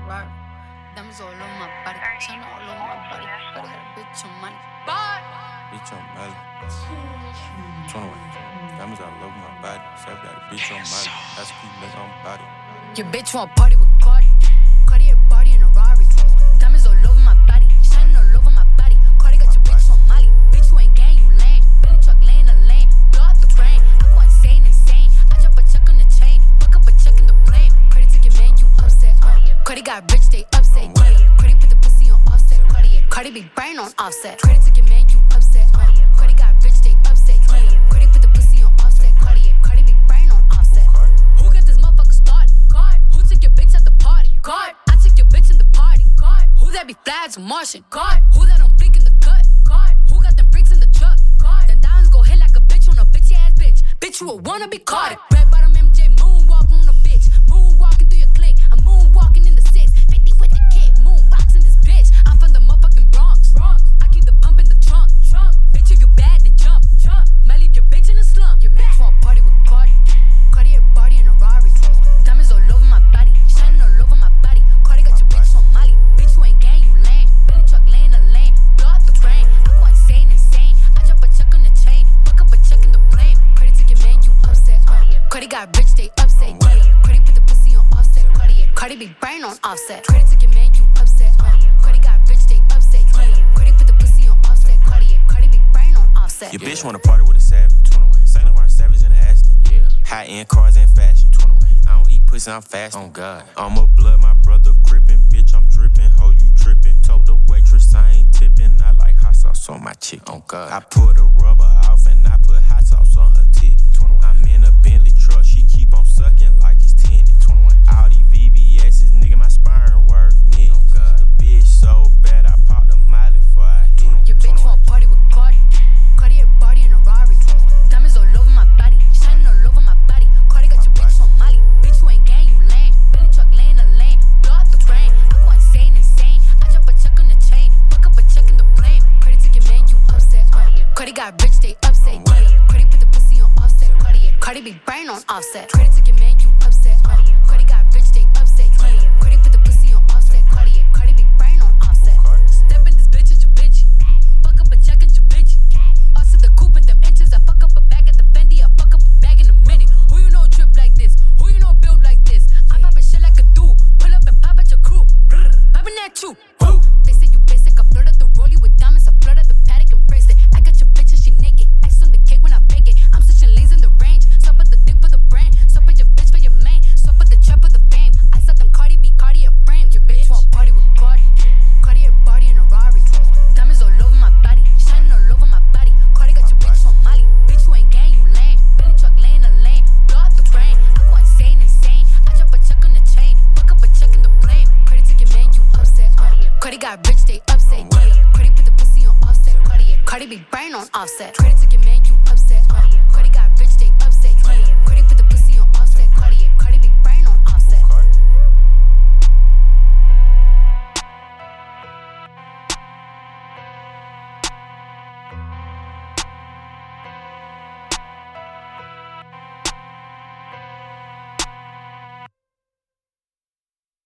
Ferrari. Diamonds all over my body, China all over my body. But I got a bitch on money. Bitch on Molly. 21. Diamonds all over my body. So I got a bitch on Molly. That's keep niggas on body. Your bitch want party with Cardi. Cardi a body in a Rari. Diamonds all over my body, shining all over my body. Cardi got your bitch on Molly. Bitch, you ain't gang, you lame. Billy truck laying the lane. Blow out the brain. I go insane. I drop a check on the chain. Fuck up a check in the flame. Cardi took your man, you upset. Cardi got rich, they upset. Cardi put the pussy on offset. Cardi big brain on offset. Cardi took your man, you upset. Cardi got rich, they upset. Cardi put the pussy on offset. Cardi big brain on offset. Who got this motherfucker started? God. Who took your bitch at the party? God. I took your bitch in the party. God. Who that be fly as a Martian? God. Who that don't flick in the cut? God. Who got them freaks in the truck? God. Them diamonds go hit like a bitch on a bitch ass bitch. Bitch, you a wanna be Cardi. Red bottom MJ, moonwalk on a bitch. Moonwalking through your clique. I'm moonwalking in the 650 with the kid. Moonbox in this bitch. I'm from the motherfucking Bronx. I keep the pump in the trunk. Bitch, if you bad, then jump. Might leave your bitch in the slum. Your bitch want party with Cardi. Cardi a body in a Rari. Diamonds all over my body, shining all over my body. Cardi got your bitch on Molly. Bitch, you ain't gang, you lame. Billy truck laying the lane. Blow out the brain. I go insane. I drop a check on the chain. Fuck up a check in the flame. Cardi took your man, you upset. Cardi got rich, they upset. Cardi put the pussy on offset. Cardi big brain on offset. Cardi took your man, you upset. Cardi got rich, they upset. Cardi put the pussy on offset. Cardi big brain on offset. Your bitch wanna party with a savage. 21. Saint Laurent Savage in the Aston. Yeah. High-end cars and fashion. 21. I don't eat pussy, I'm fast. Oh God. I'm a blood, my brother crippin'. Bitch, I'm drippin'. Ho, you trippin'. Told the waitress I ain't tippin'. I like hot sauce on my chick. Oh God. I pulled the rubber off and I put hot sauce on her titty. 21. I'm in a Bentley truck. She keep on sucking like it's tinted. 21. All these VVS's, nigga, my sperm worth millions. Oh God. The bitch so bad, I popped the Molly before I hit it. Your bitch want party with Cardi. Cardi a body in a Rari. Diamonds all over my body, shining all over my body. Cardi got your bitch on Molly. Bitch, you ain't gang, you lame. Billy truck laying the lane. Blow out the brain. I go insane. I drop a check on the chain. Fuck up a check in the flame. Cardi took your man, you upset. Cardi got rich, they upset. Cardi put the pussy on offset. Cardi big brain on offset. Cardi took your man, you upset. Cardi got rich, they upset. Cardi put the pussy on offset. Cardi big brain on offset. Step in this bitch at your bitch. Fuck up a check in your bitch. Us to the coupe in them inches. I fuck up a bag at the Fendi. I fuck up a bag in a minute. Who you know drip like this? Who you know build like this? I'm poppin' shit like a dude. Pull up and pop at your crew. Poppin' that too. They say you basic. I flirt at the rollie with diamonds. I flirt at the paddock and bracelet. I got your bitch and she naked. Ice on the cake when I bake it. I'm switching lanes in the range. Sup at the dick for the brain. Sup at your bitch for your main. Sup at the trap for the fame. I saw them Cardi B, Cardi a frame. Your bitch want party with Cardi. Cardi a body in a Rari. Diamonds all over my body, shining all over my body. Cardi got your bitch on Molly. Bitch, you ain't gang, you lame. Billy truck laying the lane. Blow out the brain. I go insane. I drop a check on the chain. Fuck up a check in the flame. Cardi took your man, you upset. Cardi got rich, they upset. Cardi put the pussy on offset. Cardi big brain on offset. Cardi took your man,